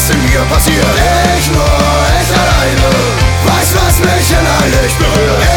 was in mir passiert. Ich nur, ich alleine, weiß, was mich innerlich berührt.